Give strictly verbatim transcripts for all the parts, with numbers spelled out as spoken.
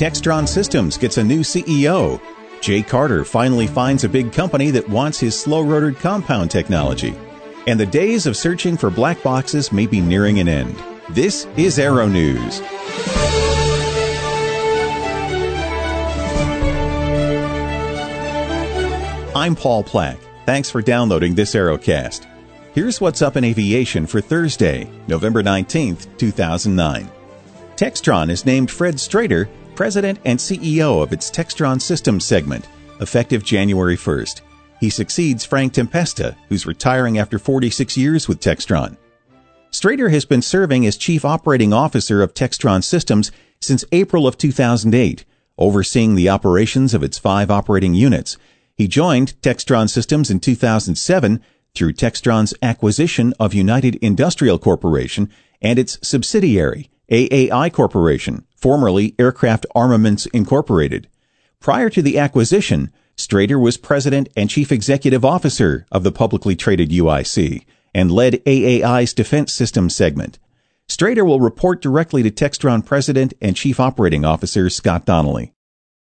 Textron Systems gets a new C E O. Jay Carter finally finds a big company that wants his slow-rotored compound technology. And the days of searching for black boxes may be nearing an end. This is Aero News. I'm Paul Plack. Thanks for downloading this Aerocast. Here's what's up in aviation for Thursday, November nineteenth, two thousand nine. Textron has named Fred Strader president and C E O of its Textron Systems segment, effective January first. He succeeds Frank Tempesta, who's retiring after forty-six years with Textron. Strader has been serving as Chief Operating Officer of Textron Systems since April of two thousand eight, overseeing the operations of its five operating units. He joined Textron Systems in two thousand seven through Textron's acquisition of United Industrial Corporation and its subsidiary, A A I Corporation, formerly Aircraft Armaments Incorporated. Prior to the acquisition, Strader was President and Chief Executive Officer of the publicly traded U I C and led A A I's Defense Systems segment. Strader will report directly to Textron President and Chief Operating Officer Scott Donnelly.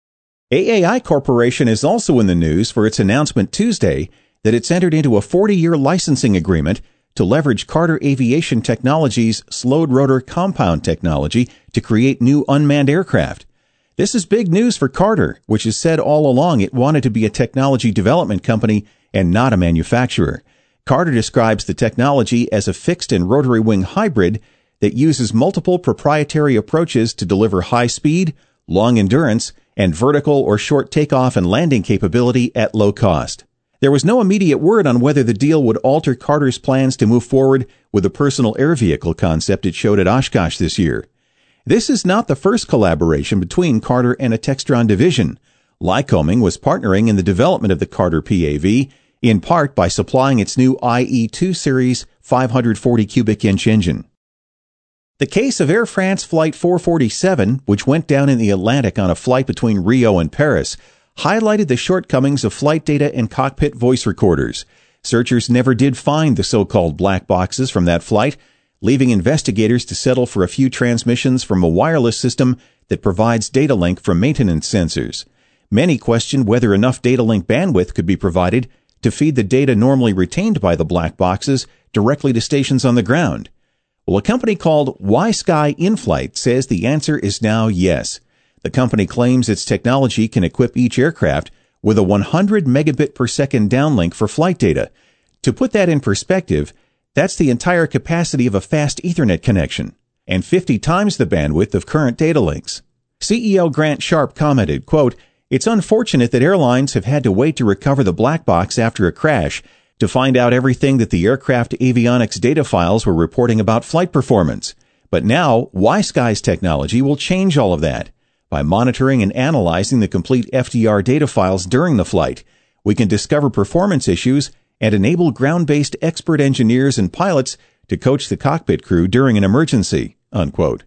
A A I Corporation is also in the news for its announcement Tuesday that it's entered into a forty-year licensing agreement to leverage Carter Aviation Technologies' slowed rotor compound technology to create new unmanned aircraft. This is big news for Carter, which has said all along it wanted to be a technology development company and not a manufacturer. Carter describes the technology as a fixed and rotary wing hybrid that uses multiple proprietary approaches to deliver high speed, long endurance, and vertical or short takeoff and landing capability at low cost. There was no immediate word on whether the deal would alter Carter's plans to move forward with the personal air vehicle concept it showed at Oshkosh this year. This is not the first collaboration between Carter and a Textron division. Lycoming was partnering in the development of the Carter P A V, in part by supplying its new I E two series five hundred forty cubic inch engine. The case of Air France Flight four forty-seven, which went down in the Atlantic on a flight between Rio and Paris, highlighted the shortcomings of flight data and cockpit voice recorders. Searchers never did find the so-called black boxes from that flight, leaving investigators to settle for a few transmissions from a wireless system that provides data link from maintenance sensors. Many questioned whether enough data link bandwidth could be provided to feed the data normally retained by the black boxes directly to stations on the ground. Well, a company called WiSky InFlight says the answer is now yes. The company claims its technology can equip each aircraft with a one hundred megabit per second downlink for flight data. To put that in perspective, that's the entire capacity of a fast Ethernet connection, and fifty times the bandwidth of current data links. C E O Grant Sharp commented, quote, "It's unfortunate that airlines have had to wait to recover the black box after a crash to find out everything that the aircraft avionics data files were reporting about flight performance. But now, WiSky's technology will change all of that. By monitoring and analyzing the complete F D R data files during the flight, we can discover performance issues and enable ground-based expert engineers and pilots to coach the cockpit crew during an emergency," unquote.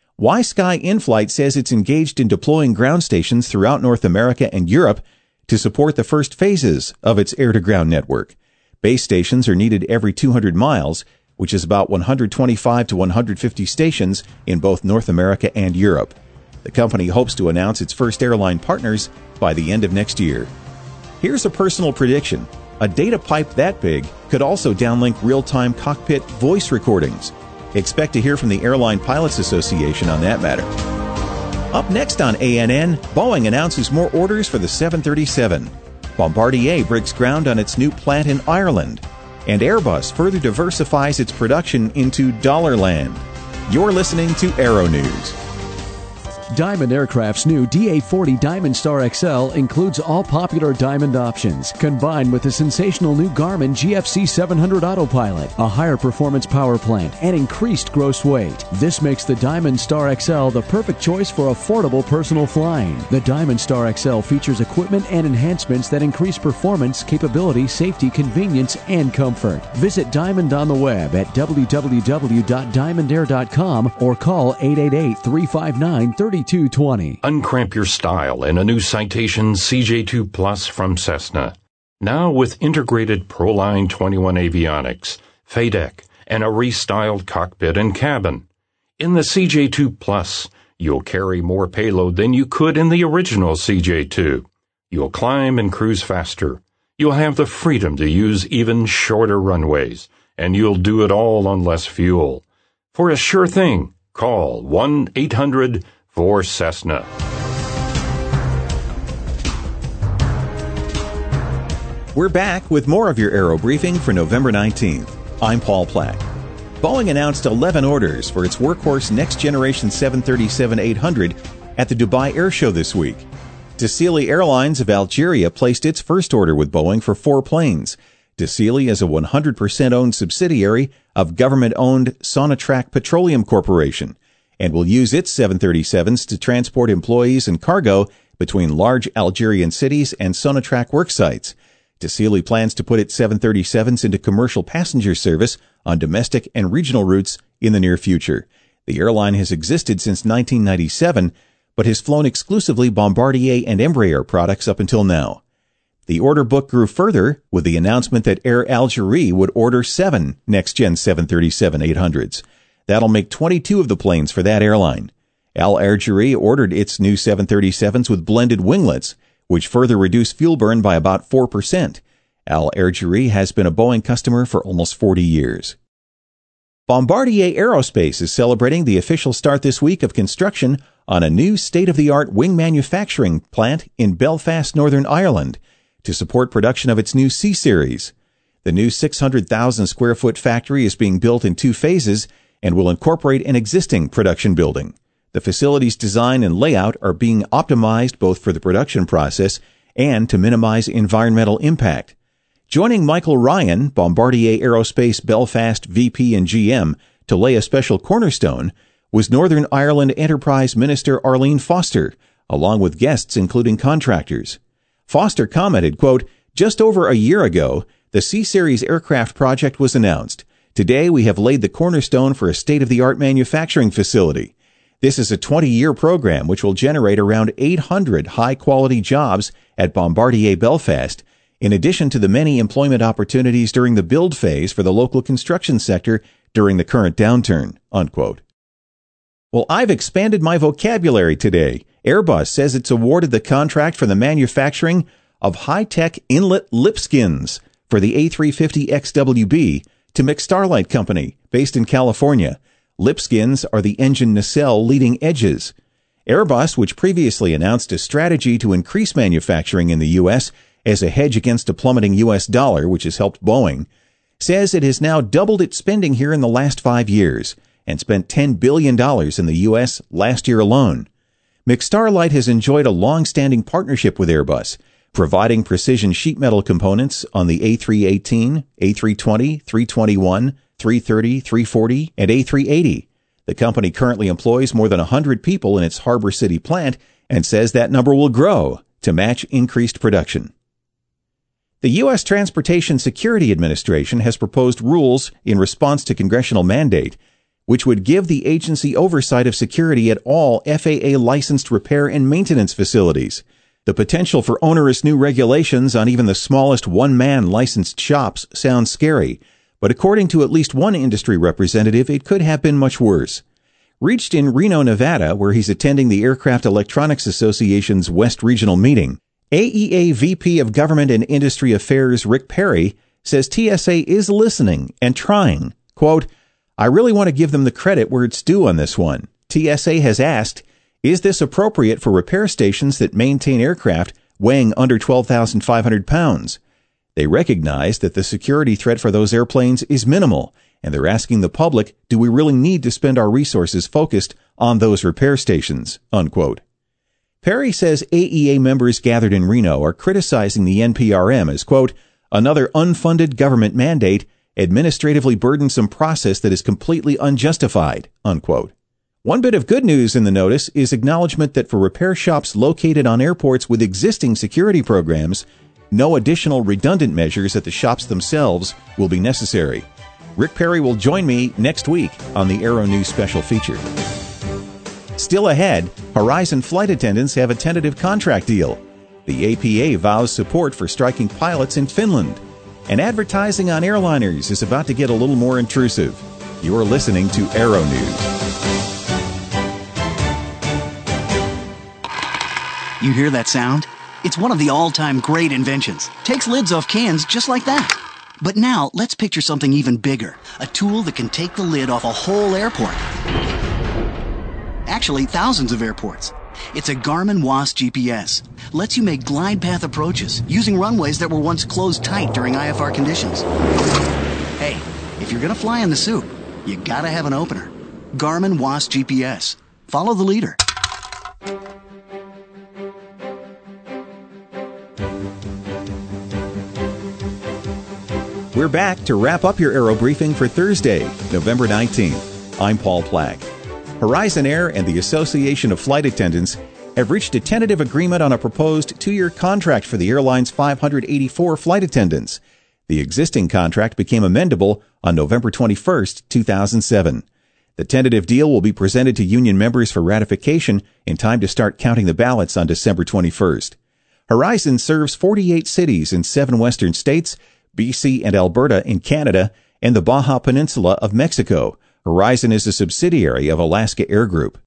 WiSky InFlight says it's engaged in deploying ground stations throughout North America and Europe to support the first phases of its air-to-ground network. Base stations are needed every two hundred miles, which is about one hundred twenty-five to one hundred fifty stations in both North America and Europe. The company hopes to announce its first airline partners by the end of next year. Here's a personal prediction. A data pipe that big could also downlink real-time cockpit voice recordings. Expect to hear from the Airline Pilots Association on that matter. Up next on A N N, Boeing announces more orders for the seven thirty-seven. Bombardier breaks ground on its new plant in Ireland. And Airbus further diversifies its production into Dollarland. You're listening to Aero News. Diamond Aircraft's new D A forty Diamond Star X L includes all popular Diamond options, combined with the sensational new Garmin G F C seven hundred Autopilot, a higher performance power plant, and increased gross weight. This makes the Diamond Star X L the perfect choice for affordable personal flying. The Diamond Star X L features equipment and enhancements that increase performance, capability, safety, convenience, and comfort. Visit Diamond on the web at w w w dot diamond air dot com or call eight eight eight, three five nine, three two two zero. Uncramp your style in a new Citation C J two Plus from Cessna. Now with integrated ProLine twenty-one avionics, F A D E C, and a restyled cockpit and cabin. In the C J two Plus, You'll carry more payload than you could in the original C J two. You'll climb and cruise faster. You'll have the freedom to use even shorter runways, and you'll do it all on less fuel. For a sure thing, call one eight hundred four Cessna. We're back with more of your Aero Briefing for November nineteenth. I'm Paul Plack. Boeing announced eleven orders for its workhorse next-generation seven thirty-seven eight hundred at the Dubai Air Show this week. Desili Airlines of Algeria placed its first order with Boeing for four planes. Desili is a one hundred percent owned subsidiary of government-owned Sonatrach Petroleum Corporation and will use its seven thirty-sevens to transport employees and cargo between large Algerian cities and Sonatrach work sites. Desili plans to put its seven thirty-sevens into commercial passenger service on domestic and regional routes in the near future. The airline has existed since nineteen ninety-seven, but has flown exclusively Bombardier and Embraer products up until now. The order book grew further with the announcement that Air Algérie would order seven next-gen seven thirty-seven eight hundreds. That'll make twenty-two of the planes for that airline. Al Algérie ordered its new seven thirty-sevens with blended winglets, which further reduce fuel burn by about four percent. Al Algérie has been a Boeing customer for almost forty years. Bombardier Aerospace is celebrating the official start this week of construction on a new state-of-the-art wing manufacturing plant in Belfast, Northern Ireland, to support production of its new C-Series. The new six hundred thousand square foot factory is being built in two phases and will incorporate an existing production building. The facility's design and layout are being optimized both for the production process and to minimize environmental impact. Joining Michael Ryan, Bombardier Aerospace Belfast V P and G M, to lay a special cornerstone was Northern Ireland Enterprise Minister Arlene Foster, along with guests including contractors. Foster commented, quote, "Just over a year ago, the C-Series aircraft project was announced. Today we have laid the cornerstone for a state-of-the-art manufacturing facility. This is a twenty-year program which will generate around eight hundred high-quality jobs at Bombardier Belfast, in addition to the many employment opportunities during the build phase for the local construction sector during the current downturn," unquote. Well, I've expanded my vocabulary today. Airbus says it's awarded the contract for the manufacturing of high-tech inlet lip skins for the A three fifty X W B to McStarlite Company, based in California. Lip skins are the engine nacelle leading edges. Airbus, which previously announced a strategy to increase manufacturing in the U S as a hedge against a plummeting U S dollar, which has helped Boeing, says it has now doubled its spending here in the last five years and spent ten billion dollars in the U S last year alone. McStarlite has enjoyed a long-standing partnership with Airbus, providing precision sheet metal components on the A three eighteen, A three twenty, three twenty-one, three thirty, three forty, and A three eighty. The company currently employs more than one hundred people in its Harbor City plant and says that number will grow to match increased production. The U S Transportation Security Administration has proposed rules in response to congressional mandate, which would give the agency oversight of security at all F A A-licensed repair and maintenance facilities. The potential for onerous new regulations on even the smallest one-man licensed shops sounds scary, but according to at least one industry representative, it could have been much worse. Reached in Reno, Nevada, where he's attending the Aircraft Electronics Association's West Regional meeting, A E A V P of Government and Industry Affairs Rick Perry says T S A is listening and trying. Quote, "I really want to give them the credit where it's due on this one. T S A has asked, is this appropriate for repair stations that maintain aircraft weighing under twelve thousand five hundred pounds? They recognize that the security threat for those airplanes is minimal, and they're asking the public, do we really need to spend our resources focused on those repair stations?" Unquote. Perry says A E A members gathered in Reno are criticizing the N P R M as, quote, "another unfunded government mandate, administratively burdensome process that is completely unjustified," unquote. One bit of good news in the notice is acknowledgement that for repair shops located on airports with existing security programs, no additional redundant measures at the shops themselves will be necessary. Rick Perry will join me next week on the Aero News special feature. Still ahead, Horizon flight attendants have a tentative contract deal. The A P A vows support for striking pilots in Finland. And advertising on airliners is about to get a little more intrusive. You're listening to Aero News. You hear that sound? It's one of the all-time great inventions. Takes lids off cans just like that. But now, let's picture something even bigger. A tool that can take the lid off a whole airport. Actually, thousands of airports. It's a Garmin W A S G P S. Lets you make glide path approaches using runways that were once closed tight during I F R conditions. Hey, if you're gonna fly in the soup, you gotta have an opener. Garmin W A S G P S. Follow the leader. We're back to wrap up your Aero Briefing for Thursday, November nineteenth. I'm Paul Plack. Horizon Air and the Association of Flight Attendants have reached a tentative agreement on a proposed two-year contract for the airline's five hundred eighty-four flight attendants. The existing contract became amendable on November twenty-first, two thousand seven. The tentative deal will be presented to union members for ratification in time to start counting the ballots on December twenty-first. Horizon serves forty-eight cities in seven western states, B C and Alberta in Canada, and the Baja Peninsula of Mexico. Horizon is a subsidiary of Alaska Air Group.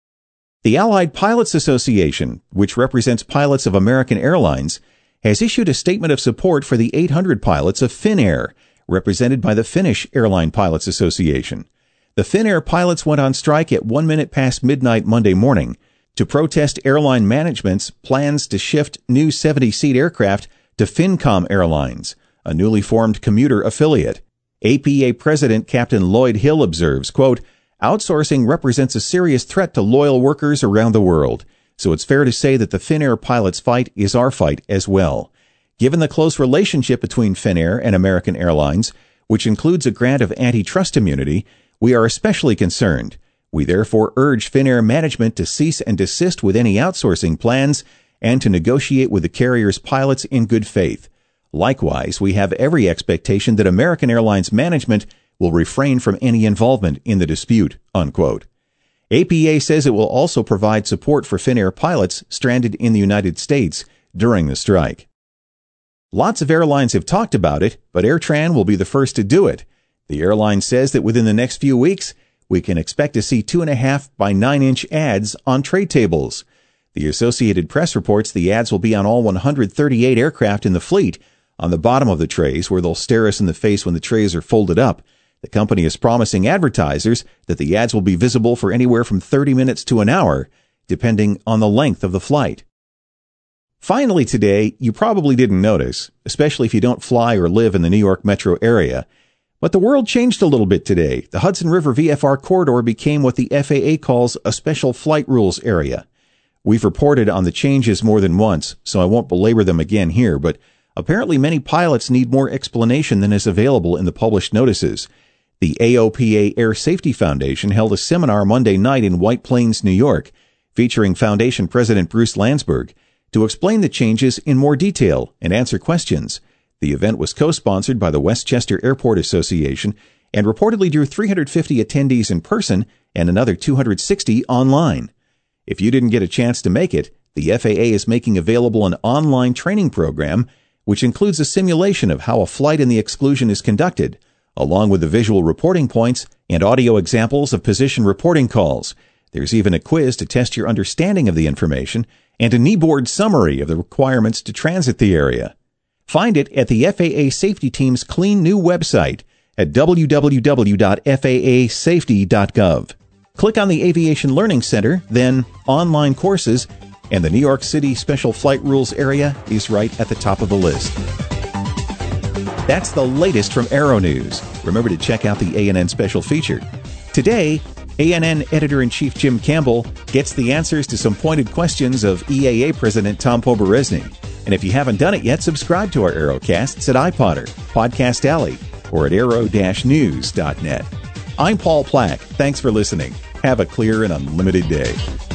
The Allied Pilots Association, which represents pilots of American Airlines, has issued a statement of support for the eight hundred pilots of Finnair, represented by the Finnish Airline Pilots Association. The Finnair pilots went on strike at one minute past midnight Monday morning to protest airline management's plans to shift new seventy-seat aircraft to Fincom Airlines, a newly formed commuter affiliate. A P A President Captain Lloyd Hill observes, quote, "Outsourcing represents a serious threat to loyal workers around the world, so it's fair to say that the Finnair pilots' fight is our fight as well. Given the close relationship between Finnair and American Airlines, which includes a grant of antitrust immunity, we are especially concerned. We therefore urge Finnair management to cease and desist with any outsourcing plans and to negotiate with the carrier's pilots in good faith. Likewise, we have every expectation that American Airlines management will refrain from any involvement in the dispute," unquote. A P A says it will also provide support for Finnair pilots stranded in the United States during the strike. Lots of airlines have talked about it, but AirTran will be the first to do it. The airline says that within the next few weeks, we can expect to see two and a half by nine inch ads on tray tables. The Associated Press reports the ads will be on all one hundred thirty-eight aircraft in the fleet, on the bottom of the trays where they'll stare us in the face when the trays are folded up. The company is promising advertisers that the ads will be visible for anywhere from thirty minutes to an hour, depending on the length of the flight. Finally today, you probably didn't notice, especially if you don't fly or live in the New York metro area, but the world changed a little bit today. The Hudson River V F R corridor became what the F A A calls a special flight rules area. We've reported on the changes more than once, so I won't belabor them again here, but apparently many pilots need more explanation than is available in the published notices. The A O P A Air Safety Foundation held a seminar Monday night in White Plains, New York, featuring Foundation President Bruce Landsberg, to explain the changes in more detail and answer questions. The event was co-sponsored by the Westchester Airport Association and reportedly drew three hundred fifty attendees in person and another two hundred sixty online. If you didn't get a chance to make it, the F A A is making available an online training program which includes a simulation of how a flight in the exclusion is conducted, along with the visual reporting points and audio examples of position reporting calls. There's even a quiz to test your understanding of the information and a kneeboard summary of the requirements to transit the area. Find it at the F A A Safety Team's clean new website at w w w dot f a a safety dot gov. Click on the Aviation Learning Center, then Online Courses, and the New York City Special Flight Rules area is right at the top of the list. That's the latest from Aero News. Remember to check out the A N N special feature. Today, A N N Editor-in-Chief Jim Campbell gets the answers to some pointed questions of E A A President Tom Poberezny. And if you haven't done it yet, subscribe to our Aerocasts at iPodder, Podcast Alley, or at aero dash news dot net. I'm Paul Plack. Thanks for listening. Have a clear and unlimited day.